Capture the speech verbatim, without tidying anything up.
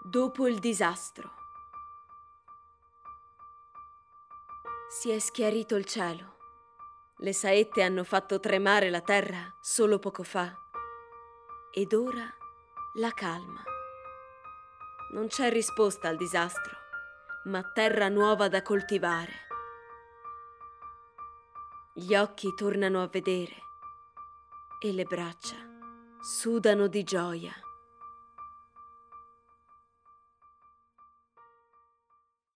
Dopo il disastro. Si è schiarito il cielo. Le saette hanno fatto tremare la terra solo poco fa. Ed ora la calma. Non c'è risposta al disastro, ma terra nuova da coltivare. Gli occhi tornano a vedere e le braccia sudano di gioia.